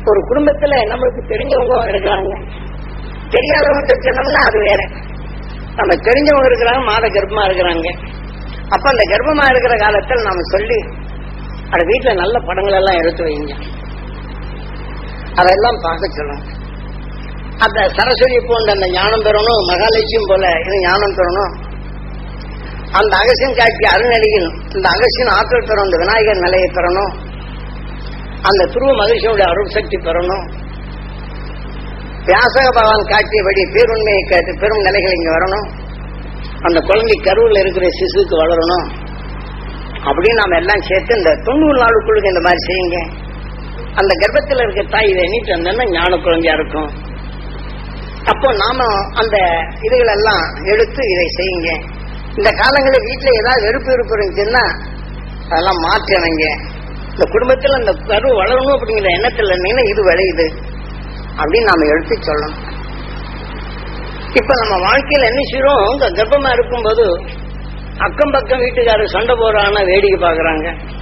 ஒரு குடும்பத்துல நம்மளுக்கு தெரிஞ்சவங்க இருக்கிறாங்க, தெரியாதவங்க சொன்னோம்னா அது வேற. நம்ம தெரிஞ்சவங்க இருக்கிறாங்க, மாத கர்ப்பமா இருக்கிறாங்க. அப்ப அந்த கர்ப்பமா இருக்கிற காலத்தில் நாம சொல்லி அது வீட்டுல நல்ல படங்கள் எல்லாம் எடுத்து வைங்க, அதெல்லாம் பார்க்க சொல்லணும். அந்த சரஸ்வதி போன்ற அந்த ஞானம் பெறணும், மகாலட்சுமி போல இது ஞானம் பெறணும். அந்த அகசியன் காட்சி அருள்நிலையில் இந்த அகசியன் ஆற்றல் பெறணும், இந்த விநாயகர் நிலையை பெறணும், அந்த துருவ மகிழ்ச்சியுடைய அருள் சக்தி பெறணும். வியாசக பகவான் காட்டியபடி பேருண்மையை கேட்டு பெரும் நிலைகள் இங்க வரணும். அந்த குழந்தை கருவில் இருக்கிற சிசுக்கு வளரணும். அப்படின்னு நாம எல்லாம் சேர்த்து இந்த 90 நாளுக்குள்ள இந்த மாதிரி செய்யுங்க. அந்த கர்ப்பத்தில் இருக்க தாய் இதை எண்ணிட்டு வந்தோம்னா ஞான குழந்தையா இருக்கும். அப்போ நாம அந்த இதுகள் எல்லாம் எடுத்து இதை செய்யுங்க. இந்த காலங்களில் வீட்டுல ஏதாவது வெறுப்பு இருந்துச்சுன்னா அதெல்லாம் மாற்றவங்க. இந்த குடும்பத்தில் அந்த கரு வளரணும் அப்படிங்கிற எண்ணத்துல இருந்தீங்கன்னா இது விளையுது அப்படின்னு நாம எடுத்து சொல்லணும். இப்ப நம்ம வாழ்க்கையில என்ன செய்யறோம், இந்த கர்ப்பமா இருக்கும்போது அக்கம் பக்கம் வீட்டுக்காரர் சண்டை போடுறாங்கன்னா வேடிக்கை பாக்குறாங்க.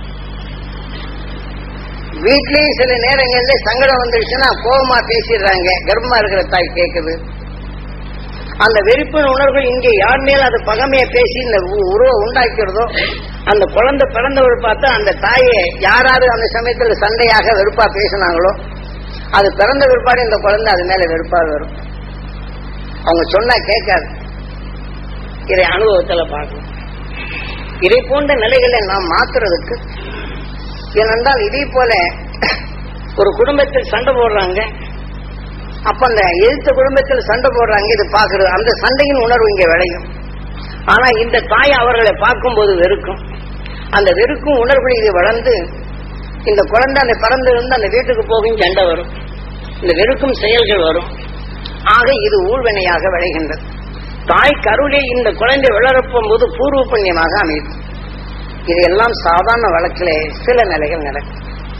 வீட்லயும் சில நேரங்கள்ல சங்கடம் வந்துருச்சுன்னா கோபமா பேசிடுறாங்க. கர்ப்பமா இருக்கிற தாய் கேட்குது. அந்த வெறுப்பின் உணர்வுகள் இங்கே யார் மேல அது பகமைய பேசி இந்த உருவம் உண்டாக்கிறதோ அந்த குழந்தை பிறந்தவர் பார்த்தா அந்த தாயை யாராவது அந்த சமயத்துல சண்டையாக வெறுப்பா பேசினாங்களோ அது பிறந்த விற்பாடு இந்த குழந்தை அது மேல வெறுப்பா வரும். அவங்க சொன்னா கேட்காது. இதை அனுபவத்துல பார்க்கணும். இதை போன்ற நிலைகளை நாம் மாத்துறதுக்கு ஏனென்றால் இதே போல ஒரு குடும்பத்தில் சண்டை போடுறாங்க. அப்ப அந்த எழுத்த குடும்பத்தில் சண்டை போடுறாங்க, இது பாக்குறது அந்த சண்டையின் உணர்வு இங்க விளையும். ஆனா இந்த தாய் அவர்களை பார்க்கும்போது வெறுக்கும். அந்த வெறுக்கும் உணர்வு இது வளர்ந்து இந்த குழந்தை அந்த பறந்து இருந்து அந்த வீட்டுக்கு போகும் சண்டை வரும், இந்த வெறுக்கும் செயல்கள் வரும். ஆக இது ஊழ்வினையாக விளைகின்றது. தாய் கருளே இந்த குழந்தை வளரப்பும் போது பூர்வ புண்ணியமாக அமையும். இதெல்லாம் சாதாரண வழக்கில் சில நிலைகள் நடக்கும்.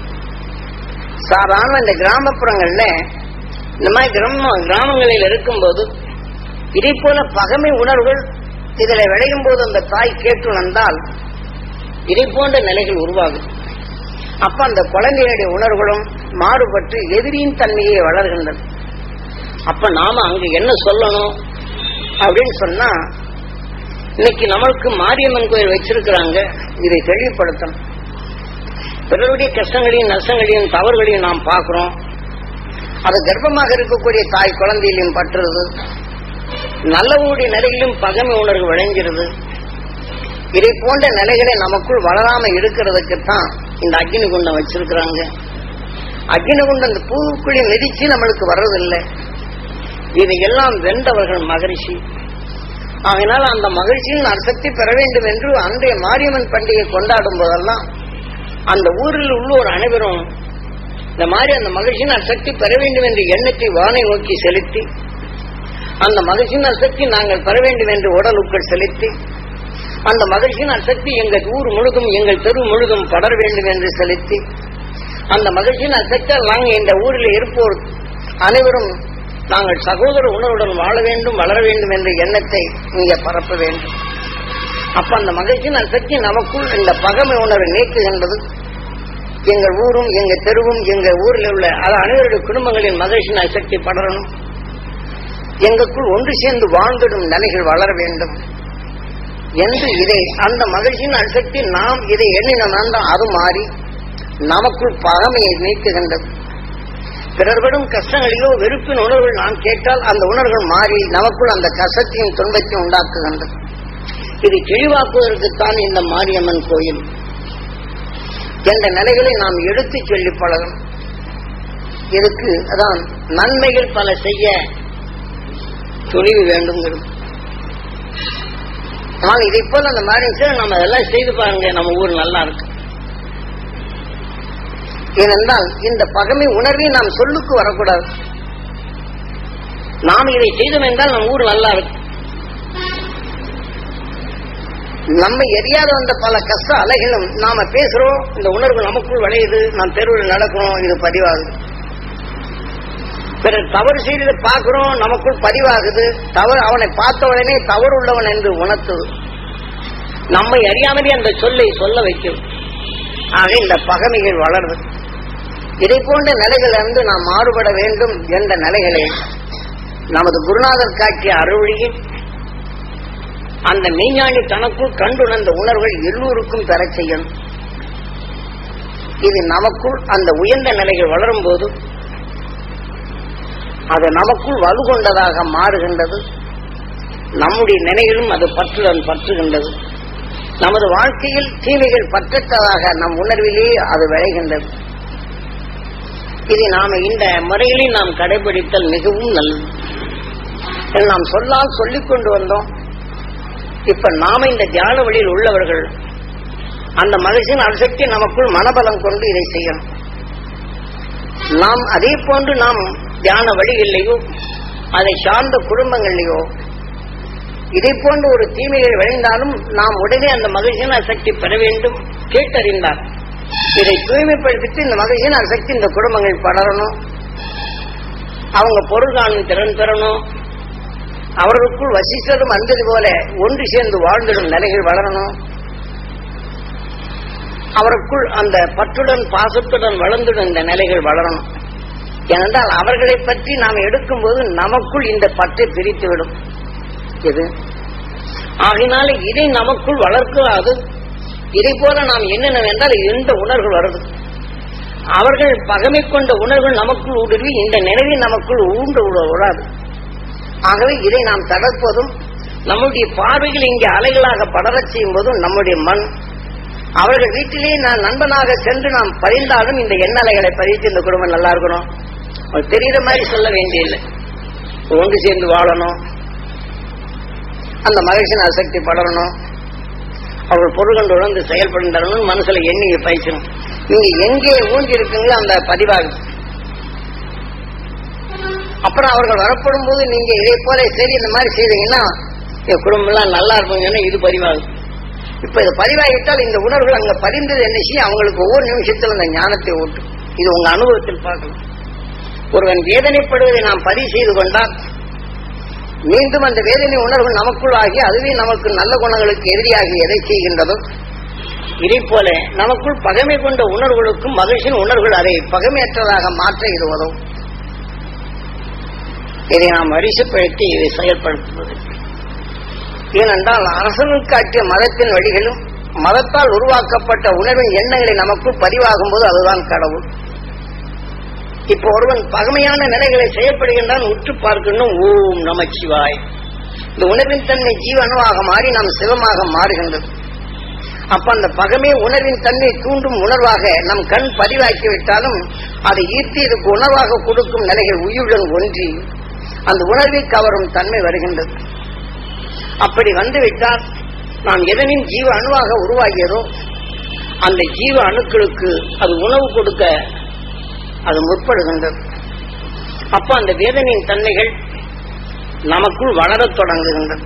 சாதாரண இந்த கிராமப்புறங்கள்ல இந்த மாதிரி கிராமங்களில் இருக்கும்போது இதே போல பகமை உணர்வுகள் இதுல விளையும் போது அந்த தாய் கேட்டு வந்தால் இதை போன்ற நிலைகள் உருவாகும். அப்ப அந்த குழந்தையுடைய உணர்வுகளும் மாறுபட்டு எதிரியின் தன்மையை வளர்கின்றது. அப்ப நாம அங்கு என்ன சொல்லணும் அப்படின்னு சொன்னா, இன்னைக்கு நம்மளுக்கு மாரியம்மன் கோயில் வச்சிருக்கிறாங்க, இதை தெளிவுபடுத்தணும். பிறருடைய கஷ்டங்களையும் நஷ்டங்களையும் தவறுகளையும் நாம் பார்க்கிறோம். அது கர்ப்பமாக இருக்கக்கூடிய தாய் குழந்தையிலையும் பற்றுறது, நல்லவங்களுடைய நிலையிலும் பகமை உணர்வு விளைஞ்சிருது. இதை போன்ற நிலைகளை நமக்குள் வளராம இருக்கிறதுக்குத்தான் இந்த அக்னி குண்டம் வச்சிருக்கிறாங்க. அக்னி குண்டம் இந்த பூவுக்குள்ளே நெரிச்சு நம்மளுக்கு வர்றதில்லை. இதையெல்லாம் வென்றவர்கள் மகரிஷி. அதனால அந்த மகிழ்ச்சியின் அர்த்தத்தை பெற வேண்டும் என்று அன்றைய மாரியம்மன் பண்டிகை கொண்டாடும் போதெல்லாம் அந்த ஊரில் உள்ளோர் அனைவரும் இந்த மாதிரி அந்த மகிழ்ச்சியின் அசக்தி பெற வேண்டும் என்ற எண்ணத்தை வானை நோக்கி செலுத்தி, அந்த மகிழ்ச்சியின் அசக்தி நாங்கள் பெற வேண்டும் என்று உடலுக்குள் செலுத்தி, அந்த மகிழ்ச்சியின் அசக்தி எங்கள் ஊர் முழுதும் எங்கள் தெரு முழுதும் படர வேண்டும் என்று செலுத்தி, அந்த மகிழ்ச்சியின் அசக்தியால் நாங்கள் இந்த ஊரில் இருப்போர் அனைவரும் நாங்கள் சகோதர உணர்வுடன் வாழ வேண்டும் வளர வேண்டும் என்ற எண்ணத்தை இங்கே பரப்ப வேண்டும். அப்ப அந்த மகிழ்ச்சியின் அசக்தி நமக்குள் இந்த பகமை உணர்வை நீக்குகின்றது. எங்கள் ஊரும் எங்க தெருவும் எங்க ஊரில் உள்ள அனைவருடைய குடும்பங்களின் மகிழ்ச்சியின் அசக்தி படரணும். எங்களுக்குள் ஒன்று சேர்ந்து வாழ்ந்திடும் நிலைகள் வளர வேண்டும் என்று இதை அந்த மகிழ்ச்சியின் அசக்தி நாம் இதை எண்ணினோம்னா அது மாறி நமக்குள் பகமையை நீக்குகின்றது. பிறர்படும் கஷ்டங்களிலோ வெறுப்பின் உணர்வுகள் நாம் கேட்டால் அந்த உணர்வுகள் மாறி நமக்குள் அந்த கஷ்டத்தையும் துன்பத்தையும் உண்டாக்குகின்றது. இது தெளிவாக்குவதற்குத்தான் இந்த மாரியம்மன் கோயில் என்ற நிலைகளை நாம் எடுத்து சொல்லி பழகணும். இதுக்கு அதான் நன்மைகள் பல செய்ய துணிவு வேண்டுங்கிறது. ஆனால் இதை போல அந்த மாதிரி நம்ம அதெல்லாம் செய்து பாருங்க, நம்ம ஊர் நல்லா இருக்கு. ஏனென்றால் இந்த பகமை உணர்வை நாம் சொல்லுக்கு வரக்கூடாது. நாம் இதை செய்தோம் என்றால் நம்ம ஊர் நல்லா இருக்கு. நம்ம எரியாத வந்த பல கஷ்ட அலைகளும் நாம பேசுறோம், இந்த உணர்வு நமக்குள் விளையுது, நாம் தெருவில் நடக்கிறோம், இது பதிவாகுது. பிறர் தவறு செய்ததை பார்க்கிறோம், நமக்குள் பதிவாகுது. தவறு அவனை பார்த்த உடனே தவறு உள்ளவன் என்று உணர்த்துது. நம்மை அறியாமலே அந்த சொல்லை சொல்ல வைக்கும். ஆக இந்த பகமைகள் வளருது. இதை போன்ற நிலைகளிலிருந்து நாம் மாறுபட வேண்டும் என்ற நிலைகளை நமது குருநாதர் காட்டிய அருள்வழியில் அந்த மெய்ஞானி தனக்குள் கண்டுணர்ந்த உணர்வுகள் எல்லோருக்கும் பெறச் செய்யணும். இது நமக்குள் அந்த உயர்ந்த நிலைகள் வளரும் போது அது நமக்குள் வலுகொண்டதாக மாறுகின்றது. நம்முடைய நிலையிலும் அது பற்றுடன் பற்றுகின்றது. நமது வாழ்க்கையில் தீமைகள் பற்றற்றதாக நம் உணர்விலே அது விளைகின்றது. இதை நாம இந்த முறையிலே நாம் கடைபிடித்தல் மிகவும் நல்லது. நாம் சொல்லால் சொல்லிக் கொண்டு வந்தோம். இப்ப நாம இந்த தியான வழியில் உள்ளவர்கள் அந்த மகிழ்ச்சியின் அணுசக்தி நமக்குள் மனபலம் கொண்டு இதை செய்யணும். நாம் அதே போன்று நாம் தியான வழிகளிலேயோ அதை சார்ந்த குடும்பங்களிலேயோ இதை போன்று ஒரு தீமைகள் விளைந்தாலும் நாம் உடனே அந்த மகிழ்ச்சியின் அசக்தி பெற வேண்டும். கேட்டறிந்தார் இதை தூய்மைப்படுத்திட்டு இந்த மகிழ்ச்சியின் அசக்தி இந்த குடும்பங்கள் படரணும், அவங்க பொருள் காணும் திறன் பெறணும், அவர்களுக்குள் வசிஷ்டரும் அன்பது போல ஒன்று சேர்ந்து வாழ்ந்திடும் நிலைகள் வளரணும், அவருக்குள் அந்த பற்றுடன் பாசத்துடன் வளர்ந்துடும் இந்த நிலைகள் வளரணும். ஏனென்றால் அவர்களை பற்றி நாம் எடுக்கும் போது நமக்குள் இந்த பற்றை பிரித்துவிடும். இது ஆகினால இதை நமக்குள் வளர்க்காது. இதை போல நாம் என்னென்னவென்றால் எந்த உணர்வு வருது, அவர்கள் பகமை கொண்ட உணர்வுகள் நமக்குள் ஊடுருவி இந்த நினைவை நமக்குள் ஊண்டு விடாது. ஆகவே இதை நாம் தடுப்பதும் நம்முடைய பார்வைகள் இங்கே அலைகளாக படரச் செய்யும் போதும் நம்முடைய மண் அவர்கள் வீட்டிலே நான் நண்பனாக சென்று நாம் பதிந்தாலும் இந்த எண்ணலைகளை பதித்து இந்த குடும்பம் நல்லா இருக்கணும், தெரிகிற மாதிரி சொல்ல வேண்டியதில்லை, ஒன்று சேர்ந்து வாழணும், அந்த மகிழ்ச்சியின் அசக்தி படரணும், அவர்கள் பொருள் உணர்ந்து செயல்படும் தரணும், மனசுல எண்ணிக்கை பயிற்சணும். நீங்க எங்கே ஊஞ்சி இருக்குங்களோ அந்த பதிவாகும். அப்புறம் அவர்கள் வரப்படும் போது நீங்க இதே போல சரி இந்த மாதிரி செய்தீங்கன்னா என் குடும்பம் எல்லாம் நல்லா இருப்பாங்கன்னா இது பதிவாகும். இப்ப இது பதிவாகிட்டால் இந்த உணர்வுகள் அங்க பதிந்தது என்ன செய்யும், அவங்களுக்கு ஒவ்வொரு நிமிஷத்துல அந்த ஞானத்தை ஓட்டும். இது உங்க அனுபவத்தில் பார்க்கலாம். ஒருவன் வேதனைப்படுவதை நாம் பதிவு செய்து கொண்டால் மீண்டும் அந்த வேதனை உணர்வு நமக்குள் ஆகி அதுவே நமக்கு நல்ல குணங்களுக்கு எதிரியாகி எதை செய்கின்றதோ இதை போல நமக்குள் பகைமை கொண்ட உணர்வுகளுக்கும் மகிழ்ச்சியின் உணர்வுகள் அதை பகைமையற்றதாக மாற்ற இதுவதும். இதை நாம் வரிசைப்படுத்தி இதை செயல்படுத்துவது. ஏனென்றால் அரசனுக்கு காட்டிய மதத்தின் வழிகளும் மதத்தால் உருவாக்கப்பட்ட உணர்வின் எண்ணங்களை நமக்குள் பதிவாகும் போது அதுதான் கடவுள். இப்போ ஒருவன் பகமையான நிலைகளை செயல்படுகின்றான், உற்று பார்க்கணும். ஓம் நமச்சிவாய். இந்த உணர்வின் தன்மை ஜீவனுவாக மாறி நாம் சிவமாக மாறுகின்றது. அப்ப அந்த பகமே உணர்வின் தன்மை தூண்டும் உணர்வாக நம் கண் பதிவாக்கிவிட்டாலும் அதை ஈர்த்து இதுக்கு உணர்வாக கொடுக்கும் நிலைகள் உயிருடன் ஒன்றி அந்த உணர்வை கவரும் தன்மை வருகின்றது. அப்படி வந்துவிட்டால் நாம் எதனின் ஜீவ அணுவாக உருவாகியதோ அந்த ஜீவ அணுக்களுக்கு அது உணவு கொடுக்க அது முற்படுகின்றது. அப்ப அந்த வேதனையின் தன்மைகள் நமக்குள் வளரத் தொடங்குகின்றது.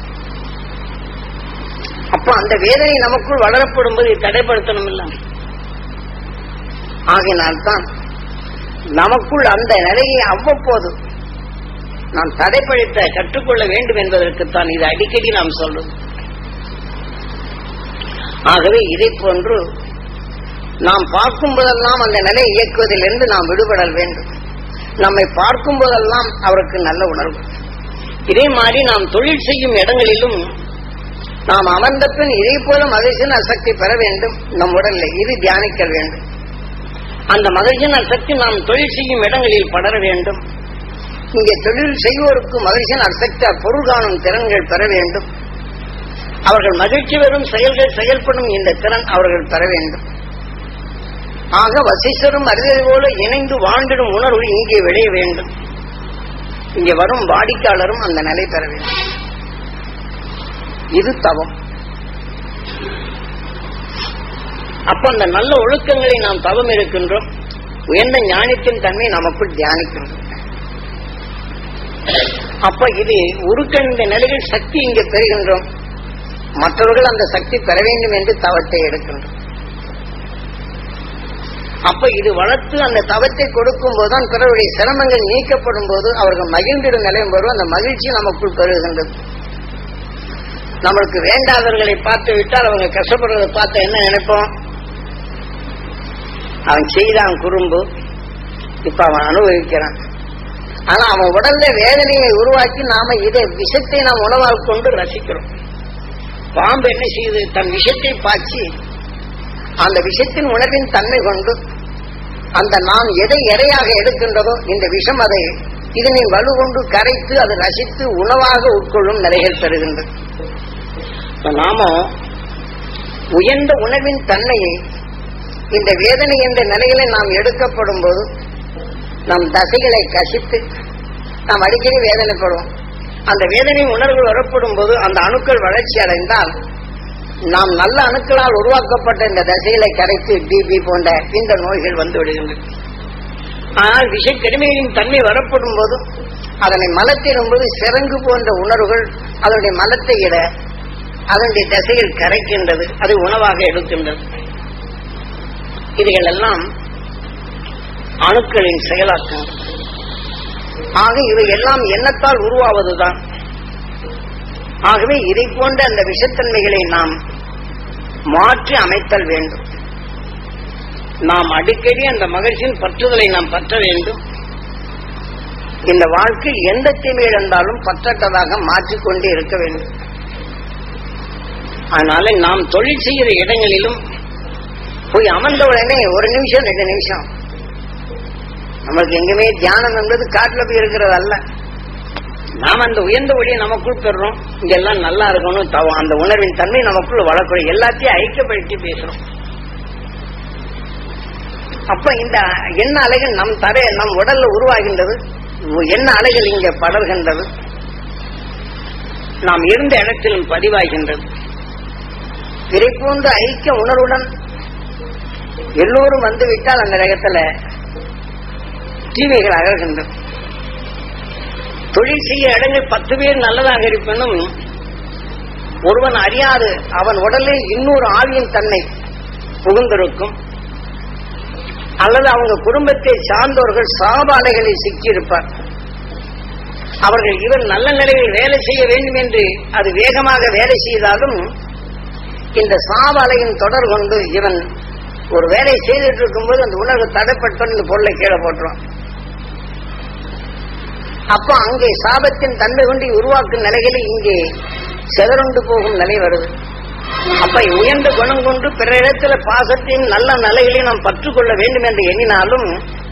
அப்ப அந்த வேதனை நமக்குள் வளரப்படும் போது தடைப்படுத்தணும் இல்லை. ஆகினால்தான் நமக்குள் அந்த நிலையை அவ்வப்போது நாம் தடைப்படுத்த கற்றுக்கொள்ள வேண்டும் என்பதற்குத்தான் இது அடிக்கடி நாம் சொல்றோம். ஆகவே இதை போன்று நாம் பார்க்கும் போதெல்லாம் அந்த நிலையை இயக்குவதிலிருந்து நாம் விடுபடல் வேண்டும். நம்மை பார்க்கும் போதெல்லாம் அவருக்கு நல்ல உணர்வு. இதே மாதிரி நாம் தொழில் செய்யும் இடங்களிலும் நாம் அமர்ந்த பின் இதே போல மகிழ்ச்சியின் அசக்தி பெற வேண்டும். நம் உடல்ல இது தியானிக்க வேண்டும். அந்த மகிழ்ச்சியின் அசக்தி நாம் தொழில் செய்யும் இடங்களில் படர வேண்டும். இங்கே தொழில் செய்வோருக்கு மகிழ்ச்சியின் அசக்தி பொருள் காணும் திறன்கள் பெற வேண்டும். அவர்கள் மகிழ்ச்சி வரும் செயல்கள் செயல்படும் இந்த திறன் அவர்கள் பெற வேண்டும். ஆக வசிஷ்டரும் அறிதல் போல இணைந்து வாழ்ந்திடும் உணர்வு இங்கே விளைய வேண்டும். இங்கே வரும் வாடிக்கையாளரும் அந்த நிலை பெற வேண்டும். இது தவம். அப்ப அந்த நல்ல ஒழுக்கங்களை நாம் தவம் இருக்கின்றோம். உயர்ந்த ஞானத்தின் தன்மை நமக்குள் தியானிக்கின்றோம். அப்ப இது உருக்கண்ட நிலையில் சக்தி இங்கே பெறுகின்றோம். மற்றவர்கள் அந்த சக்தி பெற வேண்டும் என்று தவத்தை எடுக்கின்றோம். அப்ப இது வளர்த்து அந்த தவத்தை கொடுக்கும் போதுதான் பிறருடைய சிரமங்கள் நீக்கப்படும் போது அவர்கள் மகிழ்ந்திடும் நிலையும் போது அந்த மகிழ்ச்சி நமக்குள் பெறுகின்றது. நம்மளுக்கு வேண்டாதவர்களை பார்த்து விட்டால் அவங்க கஷ்டப்படுறதை பார்த்து என்ன நினைப்போம், அவன் செய்தான் குறும்பு, இப்ப அவன் அனுபவிக்கிறான். ஆனா அவன் உடல்ல வேதனையை உருவாக்கி நாம இதை விஷத்தை நாம் உணவாக கொண்டு ரசிக்கிறோம். பாம்பு என்ன செய்யுது? தன் விஷத்தை பாய்ச்சி அந்த விஷத்தின் உணர்வின் தன்மை கொண்டு அந்த நாம் எதை இரையாக எடுக்கின்றதோ இந்த விஷம் அதை இதனை வலுகொண்டு கரைத்து அதை ரசித்து உணவாக உட்கொள்ளும் நிலைகள் பெறுகின்றது. நாம உயர்ந்த உணர்வின் தன்மையை இந்த வேதனை என்ற நிலையில நாம் எடுக்கப்படும் போது நம் தசைகளை கசித்து நாம் அடிக்கடி வேதனைப்படுவோம். அந்த வேதனை உணர்வு வரப்படும் போது அந்த அணுக்கள் வளர்ச்சி அடைந்தால் நாம் நல்ல அணுக்களால் உருவாக்கப்பட்ட இந்த தசைகளை கரைத்து டிபி போன்ற இந்த நோய்கள் வந்து விடுகின்றன. ஆனால் விஷக்கிருமிகளின் தன்மை வரப்படும் போது அதனை மலத்திடும் போது சிறங்கு போன்ற உணர்வுகள் அதனுடைய மலத்தை இட அதனுடைய தசையில் கரைக்கின்றது, அது உணவாக எடுக்கின்றது. இவைகளெல்லாம் அணுக்களின் செயலாக்கம். ஆக இவை எல்லாம் எண்ணத்தால் உருவாவதுதான். ஆகவே இதை போன்ற அந்த விஷத்தன்மைகளை நாம் மாற்றி அமைத்தல் வேண்டும். நாம் அடிக்கடி அந்த மகிழ்ச்சியின் பற்றுதலை நாம் பற்ற வேண்டும். இந்த வாழ்க்கை எந்த தீமை இழந்தாலும் பற்றற்றதாக மாற்றிக்கொண்டே இருக்க வேண்டும். அதனால நாம் தொழில் செய்கிற இடங்களிலும் போய் அமர்ந்த உடனே 1 நிமிஷம் 2 நிமிஷம் நமக்கு எங்குமே தியானம் என்பது காட்டுல போய் இருக்கிறது அல்ல. நாம் அந்த உயர்ந்த ஒளியை நமக்குள் பெறுறோம். இங்கெல்லாம் நல்லா இருக்கணும், அந்த உணர்வின் தன்மை நமக்குள் வளர்க்கணும், எல்லாத்தையும் ஐக்கியப்படுத்தி பேசுறோம். அப்ப இந்த எண்ண அலைகள் நம் உடல்ல உருவாகின்றது, எண்ண அலைகள் இங்க படர்கின்றது, நாம் இருந்த இடத்திலும் பதிவாகின்றது. இதை போன்ற ஐக்கிய உணர்வுடன் எல்லோரும் வந்துவிட்டால் அந்த இடத்துல தீமைகள் அகழ்கின்றது. தொழில் செய்ய இடங்கள் 10 பேர் நல்லதாக இருப்பினும் ஒருவன் அறியாது அவன் உடலில் இன்னொரு ஆவியின் தன்னை புகுந்திருக்கும். அல்லது அவங்க குடும்பத்தை சார்ந்தவர்கள் சாபாலைகளில் சிக்கியிருப்பார். அவர்கள் இவன் நல்ல நிலையில் வேலை செய்ய வேண்டும் என்று அது வேகமாக வேலை செய்தாலும் இந்த சாபாலையின் தொடர் கொண்டு இவன் ஒரு வேலை செய்துட்டு இருக்கும்போது அந்த உணர்வு தடைப்பட்டு இந்த பொருளை கீழே போட்டுருவான். அப்ப அங்கே சாபத்தின் தன்மை கொண்டு உருவாக்கும் நிலைகளில் இங்கே செதறுண்டு போகும் நிலை வருது. அப்ப உயர்ந்த குணம் கொண்டு பிற இடத்துல பாசத்தின் நல்ல நிலைகளை நாம் பற்றுக்கொள்ள வேண்டும் என்று எண்ணினாலும்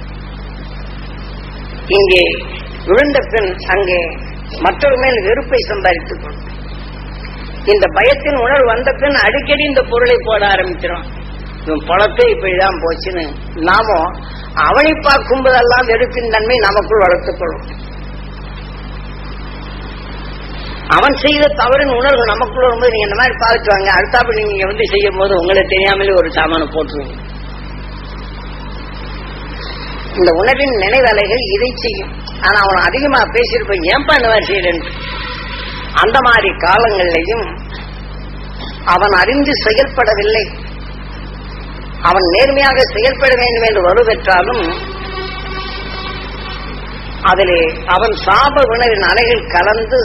இங்கே விழுந்த பின் அங்கே மற்றொரு மேல் வெறுப்பை சம்பாதித்துக் கொள்ளும். இந்த பயத்தின் உணர்வு வந்த பின் அடிக்கடி இந்த பொருளை போட ஆரம்பிச்சிடும். இவன் பழத்தை இப்படிதான் போச்சுன்னு நாமும் அவனை பார்க்கும் போதெல்லாம் வெறுப்பின் தன்மை நமக்குள் வளர்த்துக் கொள்ளும். அவன் செய்த தவறின் உணர்வு நமக்குள்ள வரும்போது நீங்க இந்த மாதிரி பார்த்துட்டு வாங்க, அடுத்தாப்படி நீங்க வந்து செய்யும் போது உங்களை தெரியாமலே ஒரு சாமான போட்டுருவீங்க. இந்த உணர்வின் நினைவலைகள் இதை செய்யும். ஆனா அவன் அதிகமா பேசியிருப்பான், ஏன்பா இந்த மாதிரி செய்யலன்னு. அந்த மாதிரி காலங்களிலையும் அவன் அறிந்து செயல்படவில்லை, அவன் நேர்மையாக செயல்பட வேண்டும் என்று வலுப்பெற்றாலும் அதிலே அவன் சாப உணர்வின் அலைகள் கலந்து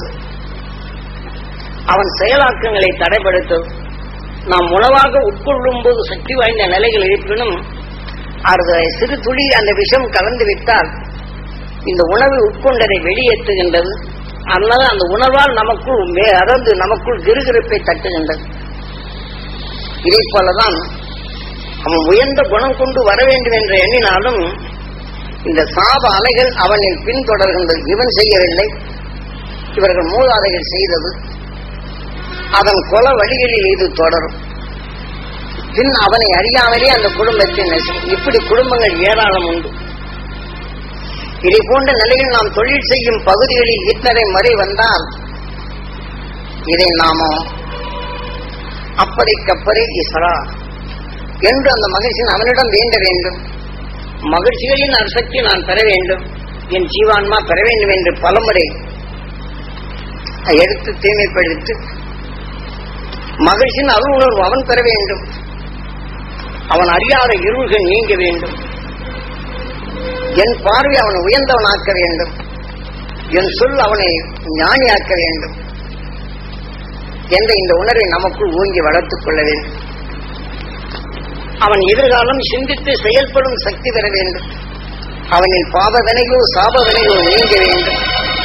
அவன் செயலாக்கங்களை தடைப்படுத்தும். நாம் உணவாக உட்கொள்ளும் போது சக்தி வாய்ந்த நிலைகள் இருப்பினும் அது சிறு துளி அந்த விஷம் கலந்து விட்டால் இந்த உணவை உட்கொண்டதை வெளியேற்றுகின்றது. அதனால அந்த உணவால் நமக்குள் அதாவது நமக்குள் கிருகிருப்பை தட்டுகின்றது. இதை போலதான் அவன் உயர்ந்த குணம் கொண்டு வர வேண்டும் என்று எண்ணினாலும் இந்த சாப அலைகள் அவனில் பின்தொடர்கின்றது. இவன் செய்யவில்லை, இவர்கள் மூதாதைகள் செய்தது. அதன் கொல வழிகளில் இது தொடரும். பின் அவனை அறியாமலே அந்த குடும்பத்தின் இப்படி குடும்பங்கள் ஏராளம் உண்டு. இதை போன்ற நிலையில் நாம் தொழில் செய்யும் பகுதிகளில் இத்தனை முறை வந்தால் இதை நாம அப்படிக்கப்பறே இசரா என்று அந்த மகிழ்ச்சியின் அவனிடம் வேண்ட வேண்டும். மகிழ்ச்சிகளின் அசக்தி நான் பெற வேண்டும், என் ஜீவான்மா பெற வேண்டும் என்று பலமுறை எடுத்து தூய்மைப்படுத்தி மகிழ்ச்சியின் அருள் உணர்வு அவன் பெற வேண்டும். அவன் அறியாத இருள்கள் நீங்க வேண்டும். என் பார்வை அவனை உயர்ந்தவனாக்க வேண்டும். என் சொல் அவனை ஞானியாக்க வேண்டும் என்ற இந்த உணர்வை நமக்குள் ஊங்கி வளர்த்துக் கொள்ள வேண்டும். அவன் எதிர்காலம் சிந்தித்து செயல்படும் சக்தி பெற வேண்டும். அவனில் பாவ வினையோ சாப வினையோ நீங்க வேண்டும்.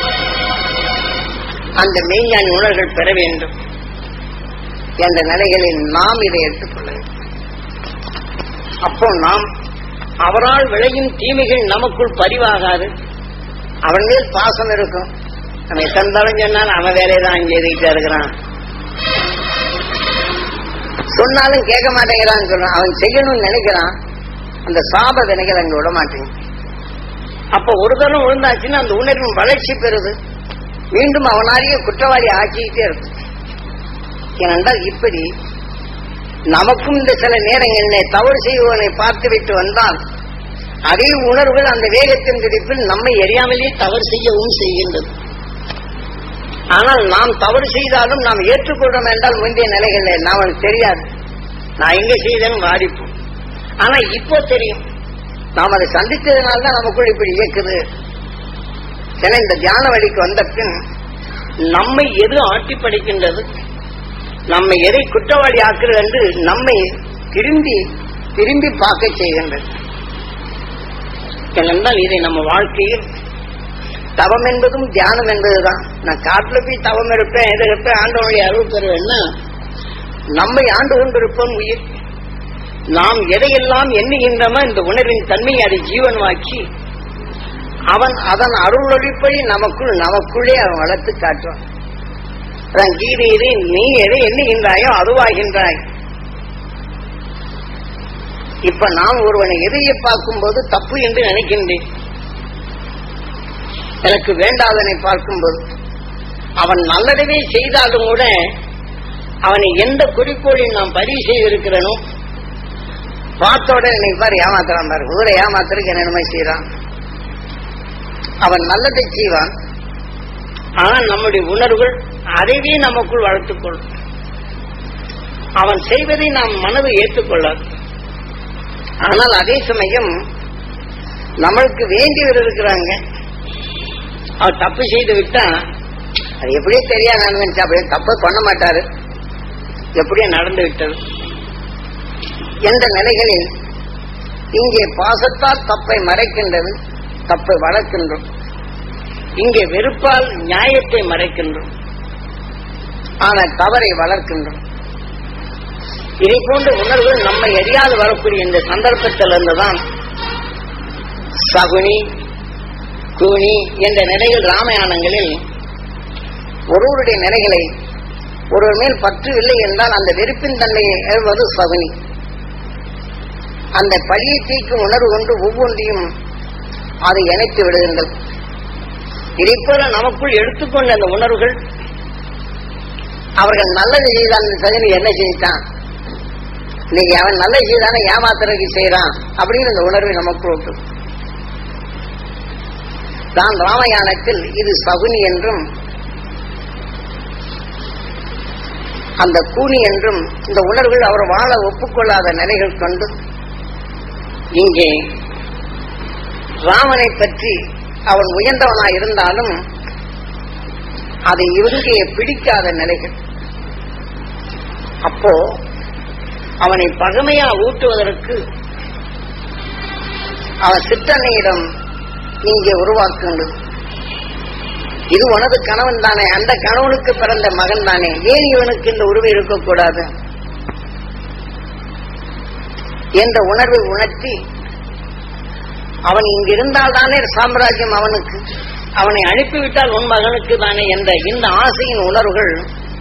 அந்த மெய்ஞானி உணர்வுகள் பெற வேண்டும் என்ற நிலைகளில் நாம் இதை எடுத்துக்கொள்ள வேண்டும். அப்போ நாம் அவரால் விளையும் தீமைகள் நமக்குள் பதிவாகாது. அவன் மேல் பாசம் இருக்கும். நம்ம எத்தனை தரம் சொன்னாலும் அவன் வேலையதான் அங்கே எழுதிக்கிட்டே இருக்கிறான், சொன்னாலும் கேட்க மாட்டேங்கிறான்னு சொல்றான். அவன் செய்யணும்னு நினைக்கிறான், அந்த சாப வினைகள் அங்க விட மாட்டேங்குது. அப்ப ஒரு தரம் விழுந்தாச்சுன்னா அந்த உணர்வின் வளர்ச்சி பெறுது, மீண்டும் அவனாலேயே குற்றவாளி ஆக்கிக்கிட்டே இருக்கும். ஏனென்றால் இப்படி நமக்கும் இந்த சில நேரங்களில் தவறு செய்வனை பார்த்துவிட்டு வந்தால் அதே உணர்வுகள் அந்த வேகத்தின் துடிப்பில் நம்மை எரியாமலேயே தவறு செய்யவும் செய்கின்றது. ஆனால் நாம் தவறு செய்தாலும் நாம் ஏற்றுக்கொள்றோம் என்றால் முந்தைய நிலைகளில் நாம் தெரியாது, நான் எங்க செய்தேன்னு வாதிப்போம். ஆனா இப்போ தெரியும், நாம் அதை சந்தித்ததுனால்தான் நமக்குள் இப்படி இயக்குது. ஏன்னா இந்த தியான வழிக்கு வந்த பின் நம்மை எது ஆட்டி படைக்கின்றது, நம்மை எதை குற்றவாளி ஆக்குறது என்று நம்மை திரும்பி திரும்பி பார்க்க செய்கின்றது. ஏனென்றால் இதை நம்ம வாழ்க்கையில் தவம் என்பதும் தியானம் என்பதுதான். நான் காட்டுல போய் தவம் இருப்பேன், எது இருப்பேன், ஆண்டவனுடைய அருள் பெறுவேன்னா நம்மை ஆண்டு கொண்டிருப்போம் உயிர். நாம் எதையெல்லாம் எண்ணுகின்றமோ இந்த உணர்வின் தன்மையை அதை ஜீவனமாக்கி அவன் அதன் அருள் ஒளிப்படி நமக்குள்ளே அவன் வளர்த்து காட்டுவான். அதான் கீதையிலே நீ எதை எண்ணுகின்றாயோ அதுவாகின்றாய். இப்ப நான் ஒருவனை எதையை பார்க்கும்போது தப்பு என்று நினைக்கின்றேன், எனக்கு வேண்டாதனை பார்க்கும்போது அவன் நல்லதவே செய்தாலும் கூட அவனை எந்த குறிக்கோளில் நாம் பதிவு செய்திருக்கிறனோ பார்த்தோட நினைப்பார், ஏமாத்துறான் பாரு, ஊரை ஏமாத்துறதுக்கு என்னென்ன செய்யறான். அவன் நல்லதை செய்வான், ஆனால் நம்முடைய உணர்வுகள் அதைவே நமக்குள் வளர்த்துக்கொள்ளும். அவன் செய்வதை நாம் மனதை ஏற்றுக்கொள்ளாது. ஆனால் அதே சமயம் நம்மளுக்கு வேண்டியவர் இருக்கிறாங்க, அவர் தப்பு செய்து விட்டா அது எப்படியே தெரியாது நினைச்சா அப்படியே தப்பு பண்ண மாட்டாரு, எப்படியே நடந்து விட்டது என்ற நிலைகளில் இங்கே பாசத்தால் தப்பை மறைக்கின்றது, தப்பை வளர்க்கின்றோம். இங்கே வெறுப்பால் நியாயத்தை மறைக்கின்றோம், ஆனால் தவறை வளர்க்கின்றோம். இதை போன்ற உணர்வுகள் நம்மை எரியாது வரக்கூடிய இந்த சந்தர்ப்பத்தில் இருந்துதான் சகுனி கூனி என்ற நிலையில் ராமாயணங்களில் ஒருவருடைய நிலைகளை ஒருவர் மேல் பற்றவில்லை என்றால் அந்த வெறுப்பின் தன்மையை எழுவது சகுனி. அந்த பழியை தீர்க்கும் உணர்வு கொண்டு ஒவ்வொன்றையும் அதை இணைத்து விடுகின்றது. இதை போல நமக்குள் எடுத்துக்கொண்ட அந்த உணர்வுகள் அவர்கள் நல்லது செய்தான், சகுனி என்ன செய்தான், இன்னைக்கு அவன் நல்லது செய்தானே ஏமாத்துறதுக்கு செய்யறான் அப்படின்னு அந்த உணர்வை நமக்குள் விட்டு தான் ராமாயணத்தில் இது சகுனி என்றும் அந்த கூனி என்றும் இந்த உணர்வுகள் அவர் வாழ ஒப்புக்கொள்ளாத நிலைகள் கொண்டு இங்கே ராமனை பற்றி அவன் உயர்ந்தவனாய் இருந்தாலும் அதை இவங்கே பிடிக்காத நிலைகள். அப்போ அவனை பகமையா ஊட்டுவதற்கு அவன் சிற்றன்னையிடம் இங்கே உருவாக்குங்கள். இது உனது கணவன் தானே, அந்த கணவனுக்கு பிறந்த மகன் தானே, ஏன் இவனுக்கு இந்த உருவை இருக்கக்கூடாது என்ற உணர்வை உணர்த்தி அவன் இங்கிருந்தால் தானே சாம்ராஜ்யம் அவனுக்கு, அவனை அனுப்பிவிட்டால் உன் மகனுக்கு தானே என்ற இந்த ஆசையின் உணர்வுகள்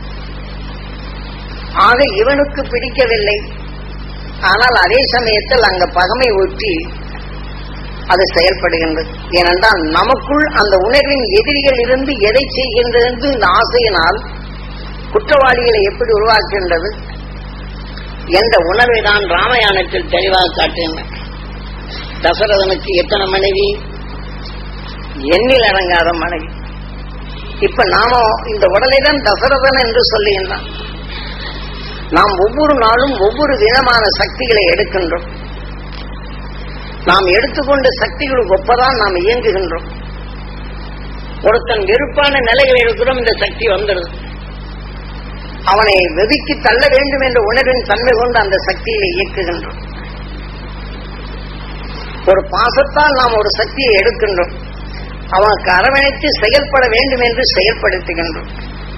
ஆக இவனுக்கு பிடிக்கவில்லை. ஆனால் அதே சமயத்தில் அங்க பகமை ஊற்றி அது செயல்படுகின்றது. ஏனென்றால் நமக்குள் அந்த உணர்வின் எதிரிகள் இருந்து எதை செய்கின்றது இந்த ஆசையினால் குற்றவாளிகளை எப்படி உருவாக்குகின்றது என்ற உணர்வை தான் ராமாயணத்தில் தெளிவாக காட்டுகின்றன. தசரதனுக்கு எத்தனை மனைவி, எண்ணில் அடங்காத மனைவி. இப்ப நாம இந்த உடலை தான் தசரதன் என்று சொல்லுகின்றான். நாம் ஒவ்வொரு நாளும் ஒவ்வொரு விதமான சக்திகளை எடுக்கின்றோம். நாம் எடுத்துக்கொண்ட சக்திகளுக்கு ஒப்பதான் நாம் இயங்குகின்றோம். ஒருத்தன் வெறுப்பான நிலைகளை எடுக்கிறோம், இந்த சக்தி வந்துடுது. அவனை வெதுக்கி தள்ள வேண்டும் என்ற உணர்வின் தன்மை கொண்டு அந்த சக்தியை இயக்குகின்றோம். ஒரு பாசத்தால் நாம் ஒரு சக்தியை எடுக்கின்றோம், அவனுக்கு அரவணைத்து செயல்பட வேண்டும் என்று செயல்படுத்துகின்றோம்.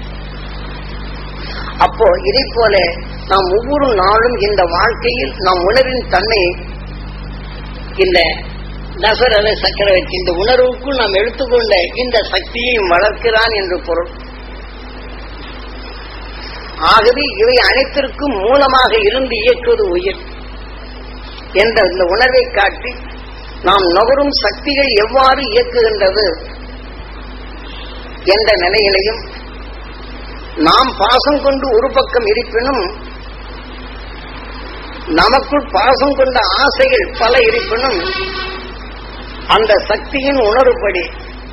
அப்போ இதை போல நாம் ஒவ்வொரு நாளும் இந்த வாழ்க்கையில் நாம் உணர்வின் தன்மை இந்த தசரத சக்கரவர்த்தி இந்த உணர்வுக்குள் நாம் எடுத்துக்கொண்ட இந்த சக்தியையும் வளர்க்கிறான் என்று பொருள். ஆகவே இவை அனைத்திற்கும் மூலமாக இருந்து இயக்குவது உயிர் என்ற இந்த உணர்வை காட்டி நாம் நுகரும் சக்திகள் எவ்வாறு இயக்குகின்றது என்ற நிலையிலையும், நாம் பாசம் கொண்டு ஒரு பக்கம் இருப்பினும் நமக்குள் பாசம் கொண்ட ஆசைகள் பல இருப்பினும் அந்த சக்தியின் உணர்வுப்படி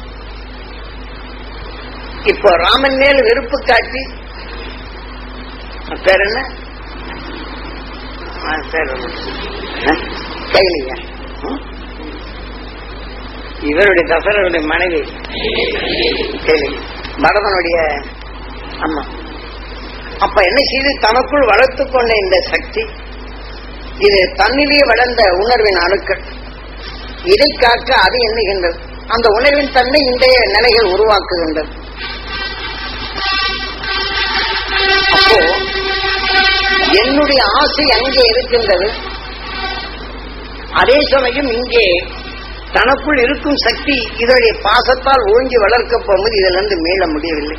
இப்போ ராமன் மேல் வெறுப்பு காட்டி பேர் என்ன கைலியா இவருடைய தசரனுடைய மனைவி கைலி பரதனுடைய அம்மா. அப்ப என்ன செய்து தனக்குள் வளர்த்துக் கொண்ட இந்த சக்தி இது தன்னிலேயே வளர்ந்த உணர்வின் அணுக்கள் இதை காக்க அது எண்ணுகின்றது. அந்த உணர்வின் தன்மை இன்றைய நிலைகள் உருவாக்குகின்றது. அப்போ என்னுடைய ஆசை அங்கே இருக்கின்றது, அதே சமயம் இங்கே தனக்குள் இருக்கும் சக்தி இதனுடைய பாசத்தால் ஓங்கி வளர்க்க போகும்போது இதிலிருந்து மீள முடியவில்லை.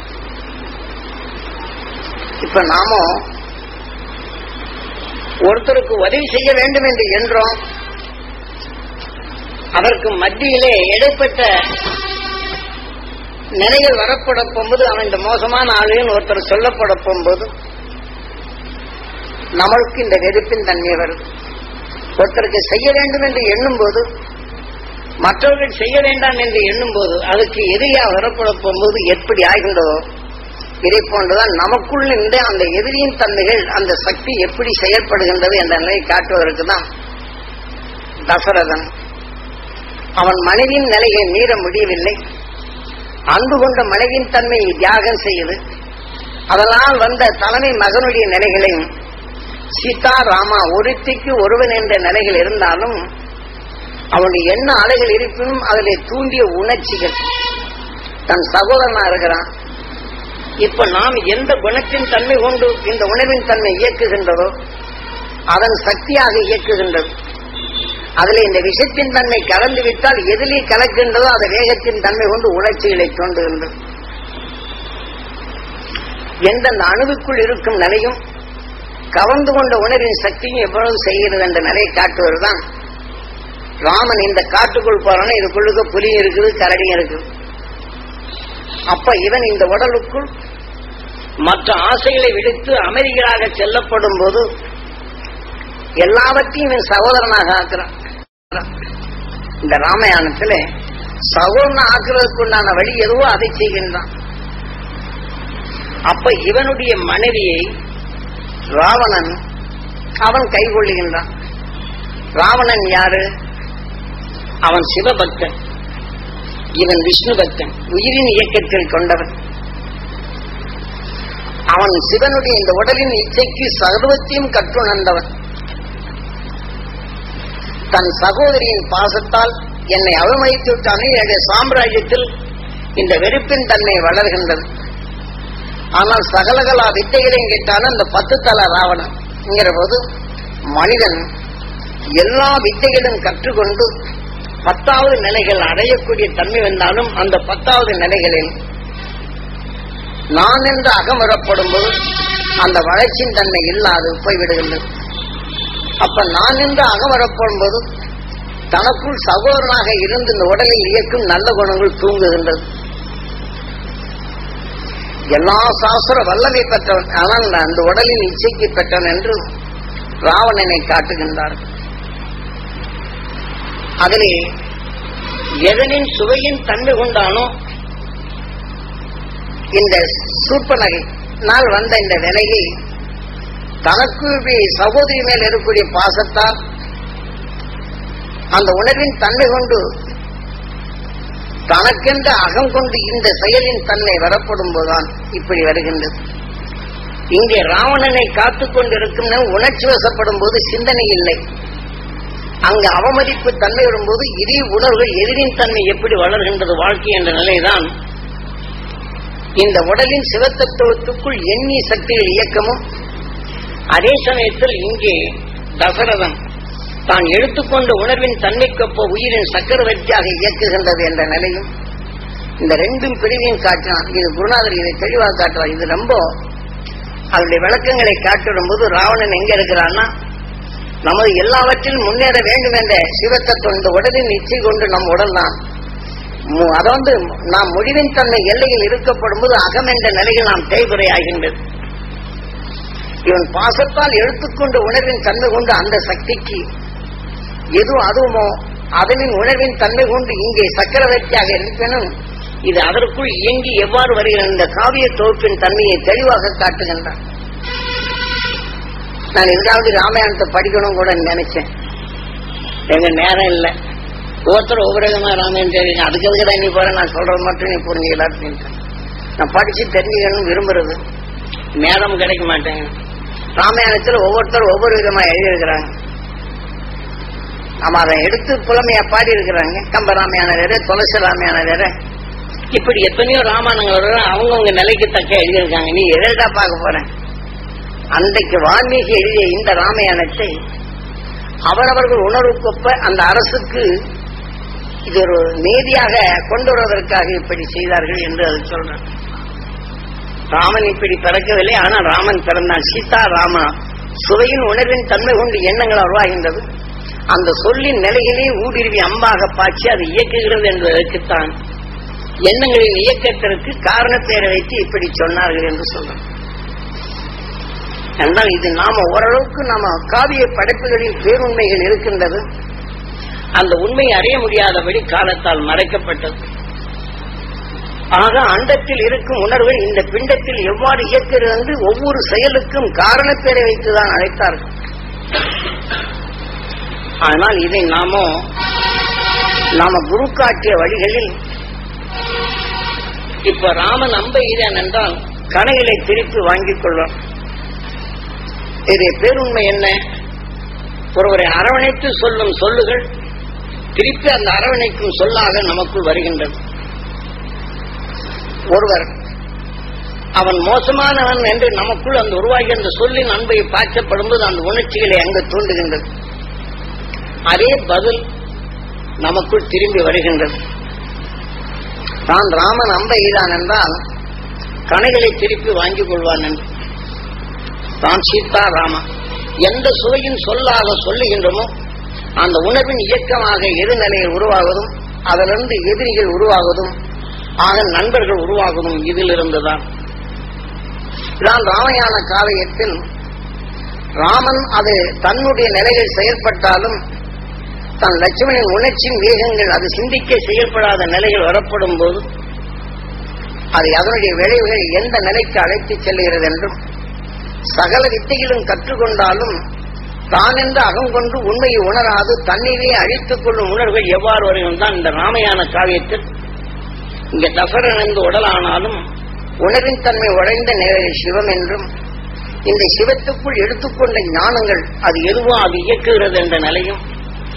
இப்ப நாம ஒருத்தருக்கு உதவி செய்ய வேண்டும் என்று என்றோம், அதற்கு மத்தியிலே இடைப்பட்ட நிலைகள் வரப்பட போகும்போது அவன் இந்த மோசமான ஆளுன்னு ஒருத்தர் சொல்லப்பட போகும்போது நம்மளுக்கு இந்த வெறுப்பின் தன்மை வருது. ஒருத்தருக்கு செய்ய வேண்டும் என்று எண்ணும் போது மற்றவர்கள் செய்ய வேண்டாம் என்று எண்ணும் போது அதுக்கு எதிரியா வரப்பட போகும்போது எப்படி ஆகின்றதோ இதை போன்றுதான் நமக்குள் இருந்த அந்த எதிரியின் தன்மைகள் அந்த சக்தி எப்படி செயல்படுகின்றது என்ற நிலையை காட்டுவதற்கு தான் தசரதன் அவன் மனைவியின் நிலையை மீற முடியவில்லை. அன்பு கொண்ட மனைவியின் தன்மையை தியாகம் செய்து அதனால் வந்த தலைமை மகனுடைய நிலைகளையும் சீதா ராமா ஒருத்திக்கு ஒருவன் என்ற நிலைகள் இருந்தாலும் அவனுடைய எண்ண அலைகள் இருப்பினும் அதிலே தூண்டிய உணர்ச்சிகள் தன் சகோதரனா இருக்கிறான். இப்ப நாம் எந்த குணத்தின் தன்மை கொண்டு இந்த உணர்வின் தன்மை இயக்குகின்றதோ அதன் சக்தியாக இயக்குகின்றது. அதில் இந்த விஷத்தின் தன்மை கலந்து விட்டால் எதிலே கலக்கின்றதோ அது வேகத்தின் தன்மை கொண்டு உணர்ச்சிகளை தோன்றுகின்றது. எந்தெந்த அணுவுக்குள் இருக்கும் நிலையும் கவர்ந்து கொண்ட உணர்வின் சக்தியும் எவ்வளவு செய்கிறது என்ற நிலையை காட்டுவதுதான் ராமன் இந்த காட்டுக்குள் போறான இதுக்குள்ளுக்கு புலி இருக்குது, கரடியும் இருக்குது. அப்ப இவன் இந்த உடலுக்குள் மற்ற ஆசைகளை விடுத்து அமைதிகளாக செல்லப்படும் போது எல்லாவற்றையும் இவன் சகோதரனாக ஆக்குறான். இந்த ராமாயணத்திலே சகோதரன் ஆக்குறதுக்குண்டான வழி எதுவோ அதை செய்கின்றான். அப்ப இவனுடைய மனைவியை ராவணன் அவன் கைகொள்ளுகின்றான். ராவணன் யாரு? அவன் சிவபக்தன், இவன் விஷ்ணு பக்தன், உயிரின் இயக்கத்தில் கொண்டவன். அவன் சிவனுடைய இந்த உடலின் இச்சைக்கு சர்வத்தையும் கற்றுணர்ந்தவன். தன் சகோதரியின் பாசத்தால் என்னை அவமதித்து விட்டானே, என்னுடைய சாம்ராஜ்யத்தில் இந்த வெறுப்பின் தன்மை வளர்கின்றது. ஆனால் சகலகலா வித்தைகளையும் கேட்டான அந்த 10 தல ராவணன் என்கிற போது மனிதன் எல்லா வித்தைகளும் கற்றுக்கொண்டு 10வது நிலைகள் அடையக்கூடிய தன்மை வந்தாலும் அந்த 10வது நிலைகளில் நான் என்று அகமரப்படும் போது அந்த வளர்ச்சியின் தன்மை இல்லாது போய்விடுகின்றது. அப்ப நான் என்று அகமரப்படும் போது தனக்குள் சகோதரனாக இருந்து இந்த உடலில் இயக்கும் நல்ல குணங்கள் தூங்குகின்றது. எல்லா சாஸ்திர வல்லமை பெற்றவன், ஆனால் அந்த உடலின் இச்சைக்கு பெற்றவன் என்று ராவணனை காட்டுகின்றார். அதிலே எதனின் சுவையின் தன்மை கொண்டானோ இந்த சூர்பனகை நாள் வந்த இந்த நிலையை தனக்கு சகோதரி மேல் இருக்கக்கூடிய பாசத்தால் அந்த உணர்வின் தன்மை கொண்டு தனக்கென்ற அகம் கொண்டு இந்த செயலின் தன்மை வரப்படும் போதுதான் இப்படி வருகின்றது. இங்கே ராவணனை காத்துக் கொண்டிருக்கும் உணர்ச்சி வசப்படும் போது சிந்தனை இல்லை. அங்கு அவமதிப்பு தன்மை வரும்போது இதே உணர்வுகள் எதிரின் தன்மை எப்படி வளர்கின்றது வாழ்க்கை என்ற நிலைதான் இந்த உடலின் சிவத்தத்துவத்துக்குள் எண்ணி சக்திகள் இயக்கமும், அதே சமயத்தில் இங்கே தசரதன் தான் எடுத்துக்கொண்ட உணர்வின் தன்மைக்கொப்ப உயிரின் சக்கரவர்த்தியாக இயக்குகின்றது என்ற நிலையும் இந்த ரெண்டும் பிரிவையும் காட்டினான். இது குருநாதர் இதை தெளிவாக காட்டுவார். இது ரொம்ப அவருடைய விளக்கங்களை காட்டிடும் போது ராவணன் எங்க இருக்கிறான்னா, நமது எல்லாவற்றிலும் முன்னேற வேண்டும் என்ற சிவத்தத்துவம் இந்த உடலின் இச்சை கொண்டு நம் உடல் தான் அதாவது நாம் முடிவின் தன்மை எல்லையில் இருக்கப்படும் போது அகம் என்ற நிலையில் நாம் தேய்குறை ஆகின்றது. இவன் பாசத்தால் எடுத்துக்கொண்ட உணர்வின் தன்மை கொண்டு அந்த சக்திக்கு எது அதுவுமோ அதனின் உணர்வின் தன்மை கொண்டு இங்கே சக்கரவர்த்தியாக இருப்பினும் இது அதற்குள் இயங்கி எவ்வாறு வருகிற இந்த காவிய தொகுப்பின் தன்மையை தெளிவாக காட்டுகின்றான். நான் எதாவது ராமாயணத்தை படிக்கணும் கூட நினைச்சேன், எங்க நேரம் இல்லை. ஒவ்வொருத்தர் ஒவ்வொரு விதமா ராமாயணம் தெரியுங்க, அதுக்கு தான் நீ போற, நான் சொல்றது மட்டும் நீ புரிஞ்சுக்கலாம் அப்படின்ட்டு நான் படிச்சு தெரிஞ்சுக்கணும்னு விரும்புறது. நேரம் கிடைக்க மாட்டேங்க. ராமாயணத்தில் ஒவ்வொருத்தர் ஒவ்வொரு விதமா எழுதியிருக்கிறாங்க. நம்ம அதை எடுத்து புலமையா பாடி இருக்கிறாங்க. கம்ப ராமாயணம் வேற, துளசி ராமாயணம் வேற, இப்படி எத்தனையோ ராமாயணங்கள் அவங்கவுங்க நிலைக்கு தக்க எழுதியிருக்காங்க. நீ எதா பார்க்க போறேன்? அன்றைக்கு வால்மீகி எழுதிய இந்த ராமாயணத்தை அவரவர்கள் உணர்வுக்கொப்ப அந்த அரசுக்கு இது ஒரு நீதியாக கொண்டு வருவதற்காக இப்படி செய்தார்கள் என்று அது சொல்றாங்க. ராமன் இப்படி பிறக்கவில்லை, ஆனால் ராமன் பிறந்தான். சீதா ராமா சுவையின் உணர்வின் தன்மை கொண்டு எண்ணங்கள் உருவாகின்றது. அந்த சொல்லின் நிலைகளே ஊடுருவி அம்பாக பாய்ச்சி அது இயக்குகிறது என்பதற்குத்தான் எண்ணங்களின் இயக்கத்திற்கு காரணப்பேரை வைத்து இப்படி சொன்னார்கள் என்று சொல்றோம். என்றால் இது நாம ஓரளவுக்கு நாம காவிய படைப்புகளில் பேருண்மைகள் இருக்கின்றது. அந்த உண்மையை அறிய முடியாதபடி காலத்தால் மறைக்கப்பட்டது. ஆக அண்டத்தில் இருக்கும் உணர்வை இந்த பிண்டத்தில் எவ்வாறு இயக்கிறது என்று ஒவ்வொரு செயலுக்கும் காரணப்பேரை வைத்துதான் அழைத்தார்கள். ஆனால் இதை நாம குரு காட்டிய வழிகளில் இப்ப ராமன் அம்பை ஈரான் என்றால் கணைகளை திருப்பி வாங்கிக் கொள்வான். இது பேருண்மை என்ன? ஒருவரை அரவணைத்து சொல்லும் சொல்லுகள் திருப்பி அந்த அரவணைக்கும் சொல்லாக நமக்குள் வருகின்றது. ஒருவர் அவன் மோசமானவன் என்று நமக்குள் அந்த உருவாகி அந்த சொல்லின் அன்பை பாய்ச்சப்படும்போது அந்த உணர்ச்சிகளை அங்கு தூண்டுகின்றது. அதே பதில் நமக்குள் திரும்பி வருகின்றது. தான் ராமன் அம்பை ஈரான் என்றால் கணைகளை திருப்பி வாங்கிக் கொள்வான் என்று. தான் சீதா ராமா எந்த சுவையின் சொல்லாக சொல்லுகின்றமோ அந்த உணர்வின் இயக்கமாக எதிர்நிலையில் உருவாவதும் அதிலிருந்து எதிரிகள் உருவாவதும் ஆக நண்பர்கள் உருவாவதும் இதிலிருந்துதான். இதான் ராமாயண காவியத்தில் ராமன் அது தன்னுடைய நிலையில் செயல்பட்டாலும் தன் லட்சுமணன் உணர்ச்சியின் வேகங்கள் அது சிந்திக்க செயல்படாத நிலையில் வரப்படும் போது அது அதனுடைய விளைவுகள் எந்த நிலைக்கு அழைத்துச் செல்கிறது என்றும் சகல வித்தைகளும் கற்றுக்கொண்டாலும் தான் என்று அகங்கொண்டு உண்மையை உணராது தன்னையே அழித்துக் கொள்ளும் உணர்வுகள் எவ்வாறு வருகின்றான் இந்த ராமாயண காவியத்தில். இங்கே தசரன் உடலானாலும் உணர்வின் தன்மை உடைந்த நிலையில் சிவம் என்றும் இந்த சிவத்துக்குள் எடுத்துக்கொண்ட ஞானங்கள் அது எதுவோ அது இயக்குகிறது என்ற நிலையும்